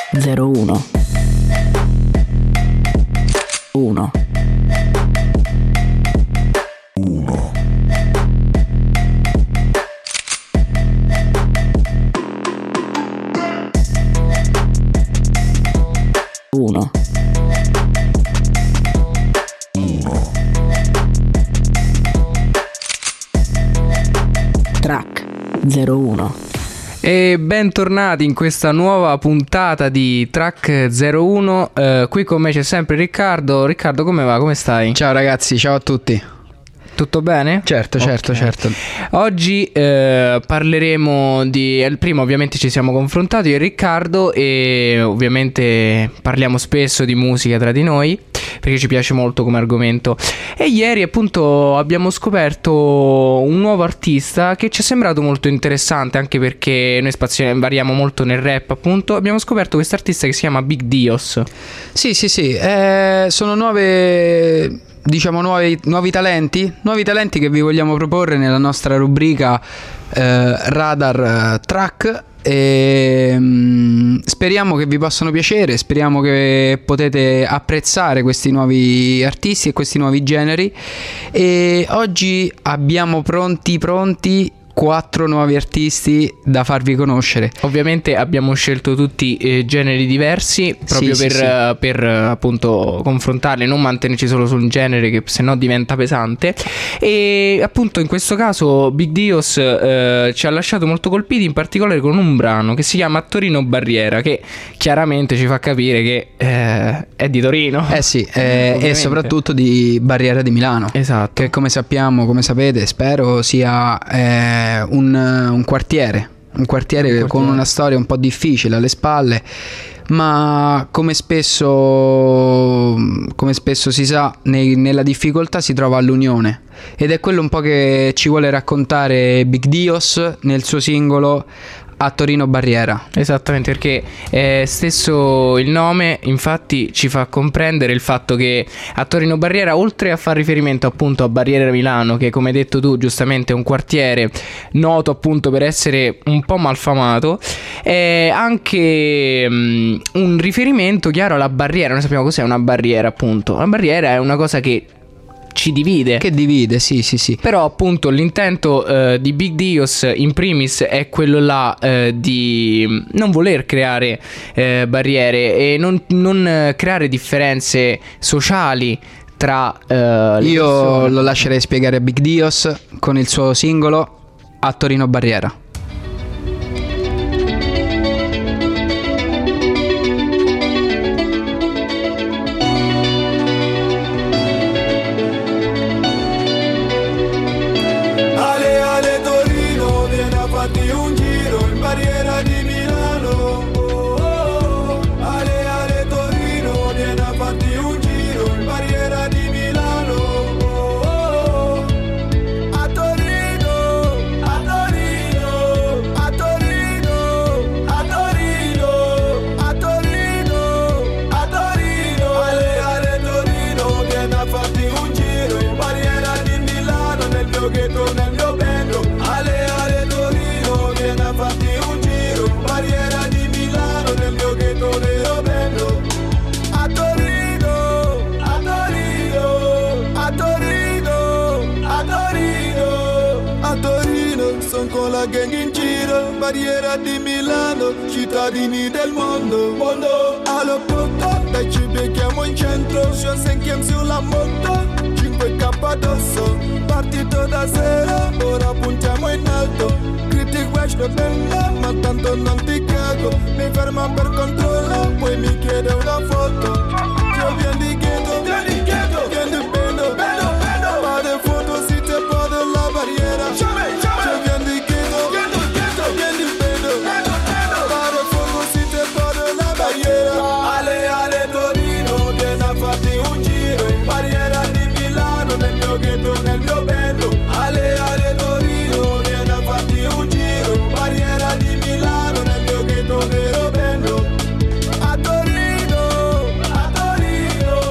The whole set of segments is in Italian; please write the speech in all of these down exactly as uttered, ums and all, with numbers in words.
zero uno uno uno uno uno Track zero uno. E bentornati in questa nuova puntata di Track zero uno. eh, Qui con me c'è sempre Riccardo. Riccardo, come va? Come stai? Ciao ragazzi, ciao a tutti. Tutto bene? Certo, certo, Ok. certo. Oggi eh, parleremo di... il primo ovviamente ci siamo confrontati io e Riccardo, e ovviamente parliamo spesso di musica tra di noi perché ci piace molto come argomento. E ieri appunto abbiamo scoperto un nuovo artista che ci è sembrato molto interessante, anche perché noi spaziamo, variamo molto nel rap appunto. Abbiamo scoperto questo artista che si chiama Big Dios. Sì, sì, sì, eh, sono nuove, diciamo nuovi, nuovi talenti, nuovi talenti che vi vogliamo proporre nella nostra rubrica eh, Radar Track. E, mm, speriamo che vi possano piacere, speriamo che potete apprezzare questi nuovi artisti e questi nuovi generi. E oggi abbiamo pronti pronti quattro nuovi artisti da farvi conoscere. Ovviamente abbiamo scelto tutti eh, generi diversi proprio Sì, per, sì, sì. eh, per eh, appunto confrontarli, non mantenerci solo su un genere che sennò diventa pesante. E appunto in questo caso Big Dios eh, ci ha lasciato molto colpiti, in particolare con un brano che si chiama Torino Barriera, che chiaramente ci fa capire che eh, è di Torino. Eh sì, eh, e Ovviamente. soprattutto di Barriera di Milano. Esatto. Che come sappiamo, come sapete, spero sia eh, un, un quartiere, un quartiere Un quartiere. con una storia un po' difficile alle spalle, ma come spesso, come spesso si sa, nei- nella difficoltà si trova l'unione, ed è quello un po' che ci vuole raccontare Big Dios nel suo singolo A Torino Barriera. Esattamente, perché eh, stesso il nome infatti ci fa comprendere il fatto che a Torino Barriera, oltre a far riferimento appunto a Barriera Milano, che come hai detto tu giustamente è un quartiere noto appunto per essere un po' malfamato, è anche mm, un riferimento chiaro alla barriera. Noi sappiamo cos'è una barriera, appunto. Una barriera è una cosa che ci divide. Che divide, sì, sì, sì. Però appunto l'intento eh, di Big Dios in primis è quello là eh, di non voler creare eh, barriere e non, non eh, creare differenze sociali tra eh, le Io persone. lo lascerei spiegare a Big Dios con il suo singolo A Torino Barriera. Ale ale Torino, vieni a farti un giro in barriera di Milano. Oh, oh. Ale ale Torino, vieni a farti un giro in barriera di Milano. Oh, oh. A Torino, a Torino, a Torino, a Torino, a Torino, a Torino. Ale ale Torino, vieni a farti un giro in barriera di Milano, nel mio ghetto, nel mio bello. Ale ale Torino, vieni a farti un giro in barriera di Milano, nel mio ghetto, nel mio bello. A Torino, a Torino, a Torino, a Torino, a Torino, son con la gang in giro, barriera di Milano, cittadini del mondo, mondo. Allo porto, dai ci becchiamo in centro, ci sentiamo sulla moto, cinque K addosso, partito da zero, ora puntiamo in alto. Critic West lo tengo, ma tanto non ti cago, mi ferma per controllo, poi mi chiede una foto. Io vieni di ghetto, vieni di ghetto, vieni di bello, bello, bello. Fare foto si te pode la barriera. Io vieni di ghetto, vieni di ghetto, vieni di bello, bello, bello. Fare foto si te pode la barriera. Ale ale Torino, vieni a farti un giro in barriera di Milano, nel mio ghetto, nel mio bello. Ale ale Torino, vieni a farti un giro in barriera di Milano, nel mio ghetto, nel mio bello. A Torino, a Torino,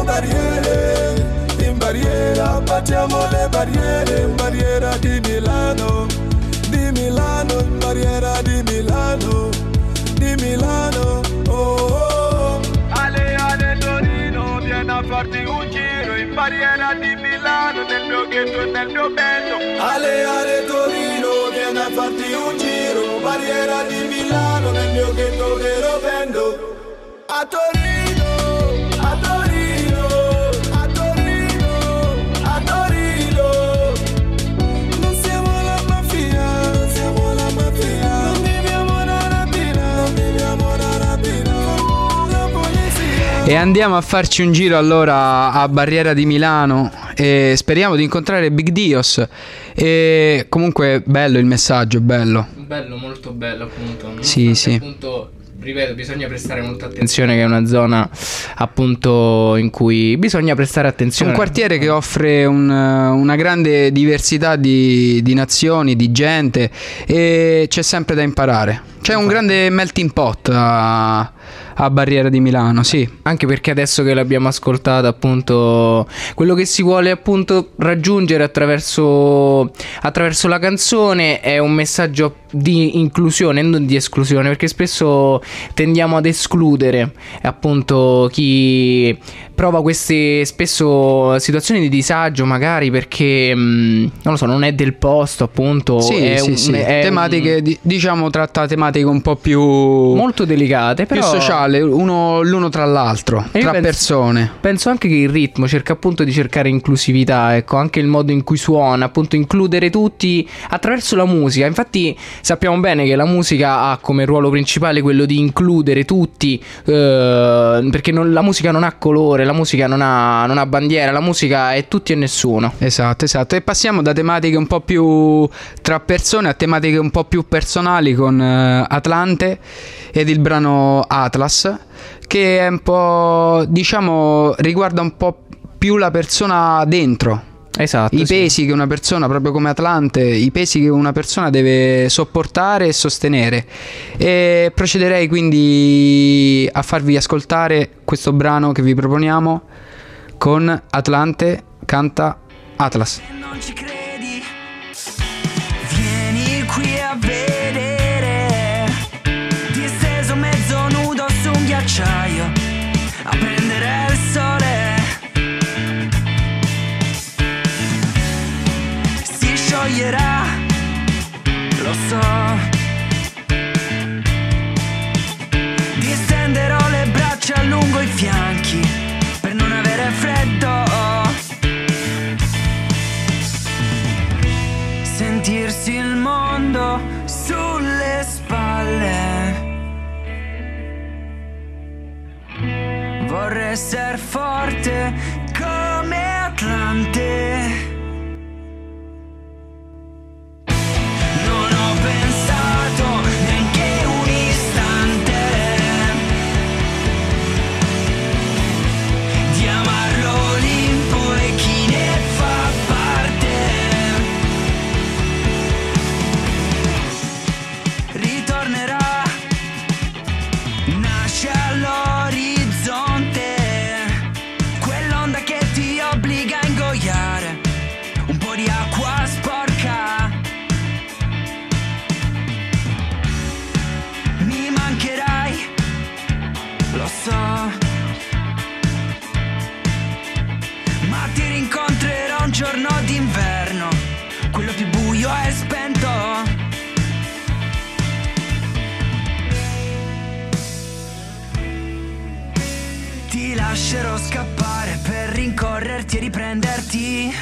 barriere, in barriera battiamo le barriere, in barriera di Milano, di Milano, in barriera di Milano, di Milano, oh oh. Ale ale Torino, vieni a farti un giro, in barriera di Milano, nel mio ghetto e nel mio bello. Ale ale Torino, vieni a farti un giro, barriera di Milano, nel mio ghetto che lo vendo. A Torino, a Torino, a Torino, a Torino. Non siamo la mafia, non siamo la mafia. Non viviamo una rapina, non viviamo una rapina. La polizia. E andiamo a farci un giro allora a Barriera di Milano e speriamo di incontrare Big Dios. E comunque bello il messaggio, bello. Bello, molto bello appunto. Sì, sì. Appunto, ripeto, bisogna prestare molta attenzione, che è una zona appunto in cui bisogna prestare attenzione. Un quartiere che offre un, una grande diversità di, di nazioni, di gente, e c'è sempre da imparare. C'è un grande melting pot a, a Barriera di Milano, sì. Anche perché adesso che l'abbiamo ascoltata, appunto, quello che si vuole appunto raggiungere attraverso, attraverso la canzone è un messaggio di inclusione, non di esclusione, perché spesso tendiamo ad escludere appunto chi prova queste spesso situazioni di disagio, magari perché mh, non lo so, non è del posto, appunto. Sì, è sì, un, sì. È tematiche, un... di, diciamo, tratta tematiche un po' più molto delicate, però più sociale, uno l'uno tra l'altro, E io tra penso- persone. Penso anche che il ritmo cerca appunto di cercare inclusività, ecco, anche il modo in cui suona, appunto includere tutti attraverso la musica. Infatti sappiamo bene che la musica ha come ruolo principale quello di includere tutti, eh, perché non- la musica non ha colore, la musica non ha, non ha bandiera, la musica è tutti e nessuno. Esatto, esatto. E passiamo da tematiche un po' più tra persone a tematiche un po' più personali con eh, Atlante ed il brano Atlas, che è un po', diciamo, riguarda un po' più la persona dentro. Esatto. I sì. pesi che una persona, proprio come Atlante, i pesi che una persona deve sopportare e sostenere. E procederei quindi a farvi ascoltare questo brano che vi proponiamo con Atlante canta Atlas. Non ci credi? Vieni qui a vedere, disteso mezzo nudo su un ghiacciaio, a prendere il sole. Si scioglierà, lo so. Distenderò le braccia lungo i fianchi per non avere freddo. Sentirsi il mondo sulle spalle. Vorrei essere forte come Atlante. Non ho pensato neanche un istante di amarlo Olimpo e chi ne fa parte. Ritornerà, nasce all'orizzonte quell'onda che ti obbliga a ingoiare un po' di acqua sporca. Mi mancherai, lo so, ma ti rincontrerò un giorno d'inverno, quello più buio e spento. Ti lascerò scappare per rincorrerti e riprenderti,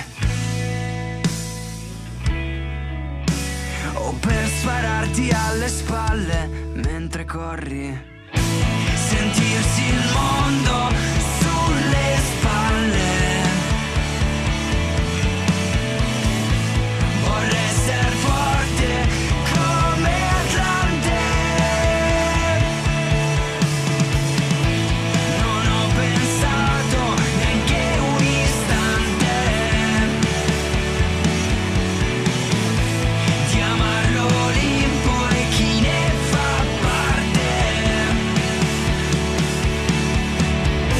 o per spararti alle spalle mentre corri. Sentirsi il mondo sulle spalle. Vorrei essere forte come Atlante. Non ho pensato neanche un istante di amarlo Olimpo e chi ne fa parte.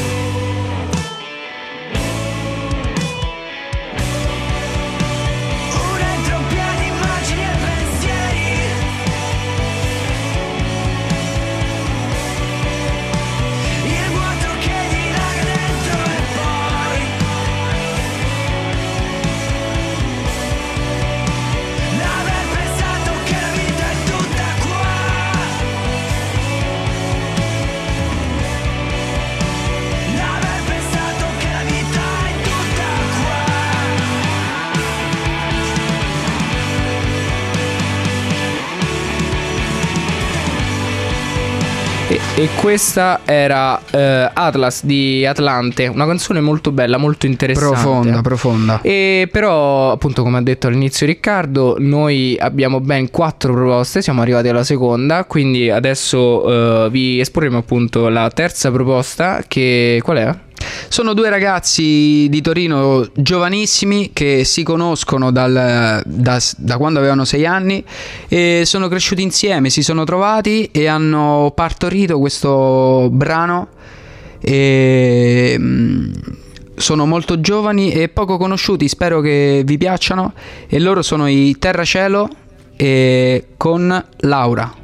E questa era eh, Atlas di Atlante, una canzone molto bella, molto interessante. Profonda, profonda. E però, appunto, come ha detto all'inizio Riccardo, noi abbiamo ben quattro proposte, siamo arrivati alla seconda, quindi adesso eh, vi esporremo appunto la terza proposta, che qual è? Sono due ragazzi di Torino giovanissimi che si conoscono dal, da, da quando avevano sei anni e sono cresciuti insieme, si sono trovati e hanno partorito questo brano e, mm, sono molto giovani e poco conosciuti, spero che vi piacciono, e loro sono i Terracielo e con Laura.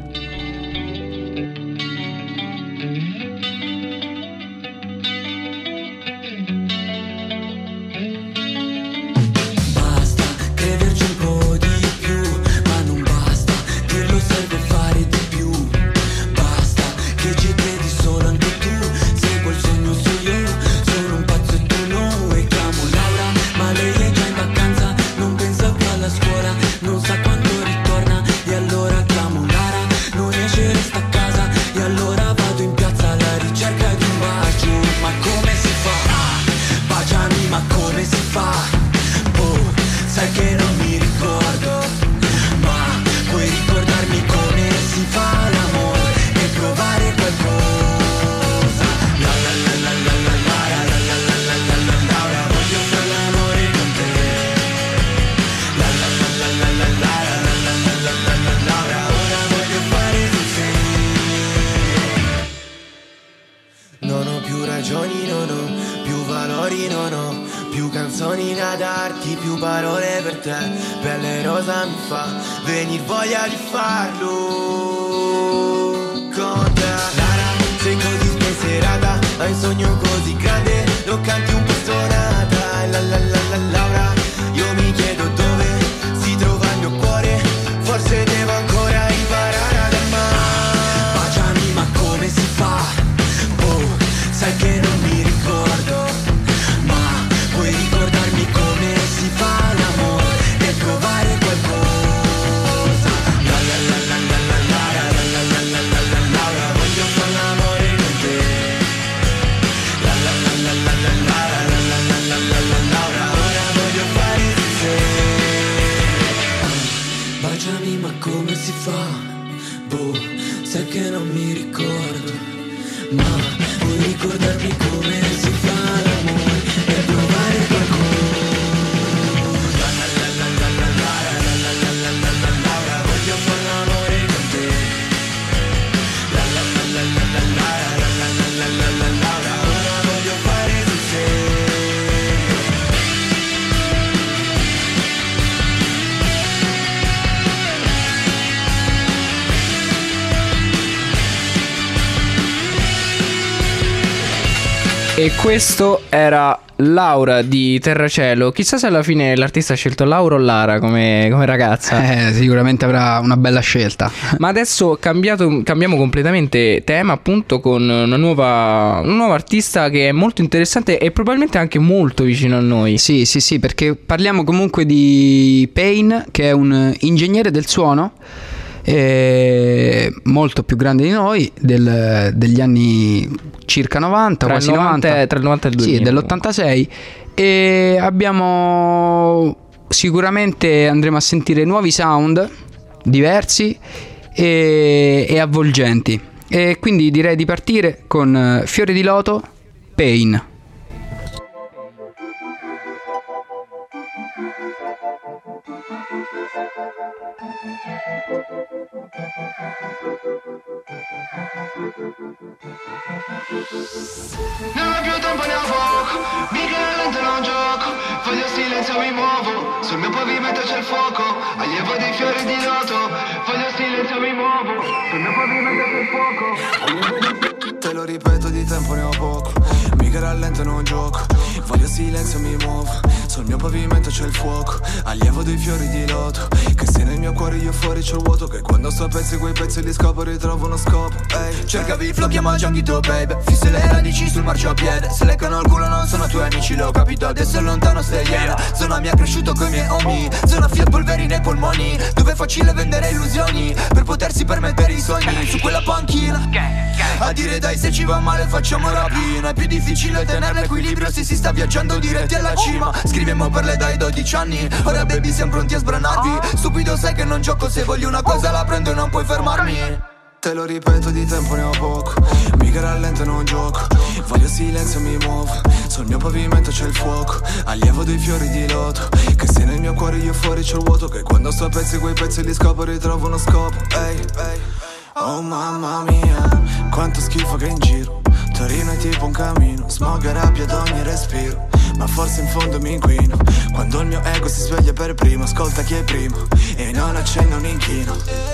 E questo era Laura di Terracielo. Chissà se alla fine l'artista ha scelto Laura o Lara come, come ragazza. Eh, sicuramente avrà una bella scelta. Ma adesso cambiato, cambiamo completamente tema, appunto, con una nuova, un nuovo artista che è molto interessante e probabilmente anche molto vicino a noi. Sì, sì, sì, perché parliamo comunque di Pain, che è un ingegnere del suono eh, molto più grande di noi, del, degli anni circa novanta, tra quasi il novanta, novanta, tra il novanta e il duemila. Sì, dell'ottantasei. E abbiamo sicuramente andremo a sentire nuovi sound diversi e, e avvolgenti. E quindi direi di partire con Fiore di Loto, Pain. Non ho più tempo né a fuoco, mica lento non gioco, voglio silenzio mi muovo, sul mio pavimento c'è il fuoco, allievo dei fiori di loto, voglio silenzio mi muovo, sul mio pavimento c'è il fuoco, allievo dei... Te lo ripeto, di tempo ne ho poco, mica rallento e non gioco. Voglio silenzio, mi muovo. Sul mio pavimento c'è il fuoco, allievo dei fiori di loto. Che se nel mio cuore io fuori c'ho il vuoto. Che quando sto a pezzi quei pezzi li scopo ritrovo uno scopo. Ehi, cercavi il flow, chiama Gianghito baby. Fisse le radici sul marciapiede. Se leccano il culo non sono tuoi amici, l'ho capito adesso è lontano stai iena. Zona mi ha cresciuto coi miei homie. Zona fiat polveri nei polmoni. Dove è facile vendere illusioni per potersi permettere i sogni. Su quella panchina a dire dai se ci va male facciamo rapina. È più difficile tenere l'equilibrio se si sta viaggiando diretti alla cima. Scriviamo per le dai dodici anni. Ora baby siamo pronti a sbranarvi. Stupido sai che non gioco, se voglio una cosa la prendo e non puoi fermarmi. Te lo ripeto, di tempo ne ho poco. Mica rallento e non gioco. Voglio silenzio, mi muovo. Sul mio pavimento c'è il fuoco, allievo dei fiori di loto. Che se nel mio cuore io fuori c'ho il vuoto. Che quando sto a pezzi quei pezzi li scopo ritrovo uno scopo. Ehi, ehi. Oh mamma mia, quanto schifo che in giro. Torino è tipo un cammino, smog e rabbia ad ogni respiro. Ma forse in fondo mi inquino quando il mio ego si sveglia per primo. Ascolta chi è primo e non accende un inchino.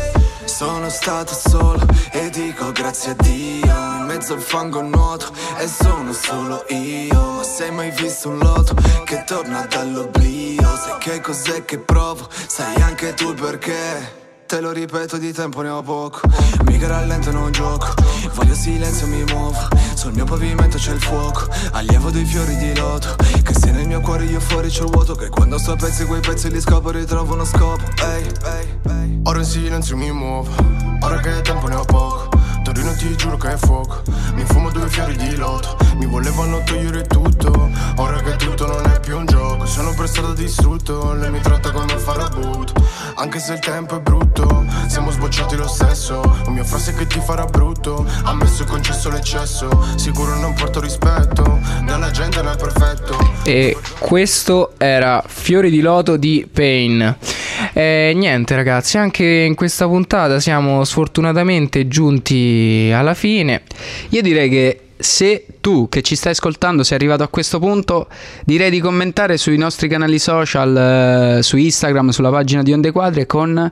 Sono stato solo e dico grazie a Dio. In mezzo al fango nuoto e sono solo io. Ma se hai mai visto un loto che torna dall'oblio? Sai che cos'è che provo, sai anche tu perché. Te lo ripeto, di tempo ne ho poco. Mica rallento e non gioco. Voglio silenzio, mi muovo. Sul mio pavimento c'è il fuoco, allievo dei fiori di loto. Che se nel mio cuore io fuori c'ho il vuoto. Che quando sto a pezzi quei pezzi li scopo ritrovo uno scopo. Ehi, ehi, ehi. Ora in silenzio mi muovo. Ora che tempo ne ho poco. Torino ti giuro che è fuoco. Mi fumo due fiori di loto. Mi volevano togliere tutto. Ora che tutto non è più un gioco. Sono per strada distrutto. Lei mi tratta come un farabutto. Anche se il tempo è brutto, siamo sbocciati lo stesso. Un mio frase che ti farà brutto. Ammesso e concesso l'eccesso. Sicuro non porto rispetto dalla gente nel perfetto. E questo era Fiori di Loto di Pain. E niente ragazzi, anche in questa puntata siamo sfortunatamente giunti alla fine. Io direi che se tu che ci stai ascoltando sei arrivato a questo punto, direi di commentare sui nostri canali social, eh, su Instagram, sulla pagina di Onde Quadre con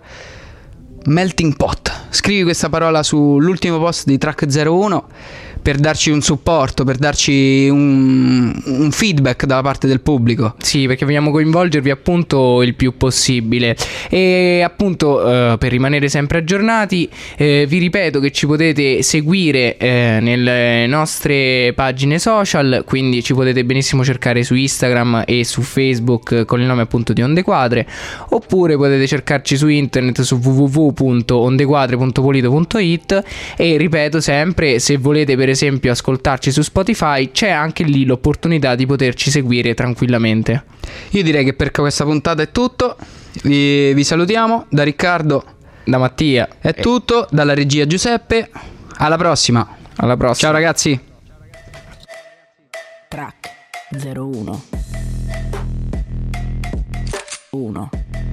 Melting Pot. Scrivi questa parola sull'ultimo post di Track zero uno per darci un supporto, per darci un, un feedback dalla parte del pubblico. Sì, perché vogliamo coinvolgervi appunto il più possibile. E appunto eh, per rimanere sempre aggiornati, eh, vi ripeto che ci potete seguire eh, nelle nostre pagine social. Quindi ci potete benissimo cercare su Instagram e su Facebook con il nome appunto di Onde Quadre. Oppure potete cercarci su internet su w w w punto ondequadre punto polito punto it. E ripeto sempre, se volete per esempio ascoltarci su Spotify, c'è anche lì l'opportunità di poterci seguire tranquillamente. Io direi che per questa puntata è tutto. Vi, vi salutiamo. Da Riccardo, da Mattia è tutto. Dalla regia Giuseppe. Alla prossima. Alla prossima. Ciao ragazzi. Track zero uno uno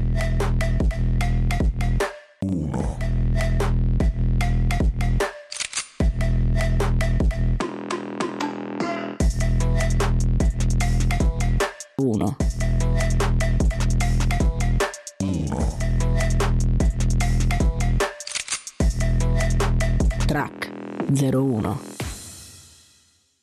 uno Track zero uno